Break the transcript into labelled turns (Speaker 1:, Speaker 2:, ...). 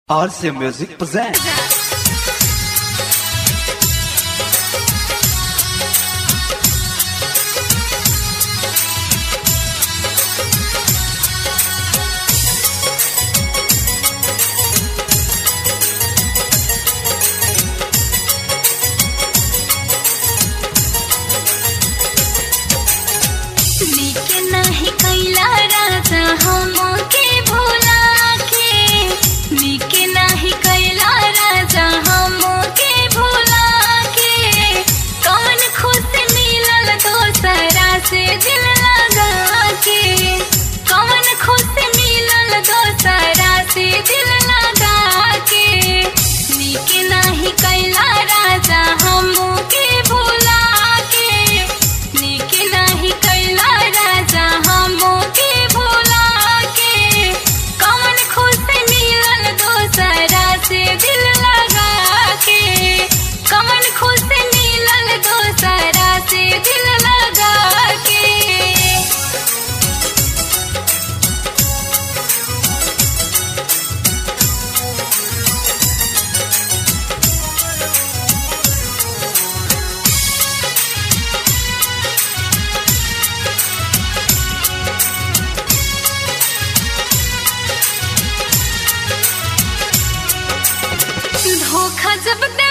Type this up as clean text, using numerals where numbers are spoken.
Speaker 1: RC Music presents.
Speaker 2: लेके नाही कैला राजा हमके भुला के, लेके नाही कैला राजा हमके भुला के। कौन खुश मिलल दोसरा से दिल लगा के, कौन खुश मिलल दोसरा से दिल लगा के। लेके नाही कैला राजा हमके भुला के, लेके नाही कैला राजा हमके भुला के। कौन खुश मिलल दोसरा से दिल लगा के, कौन खुश मिलल दोसरा से दिल लगा के। धोखा जब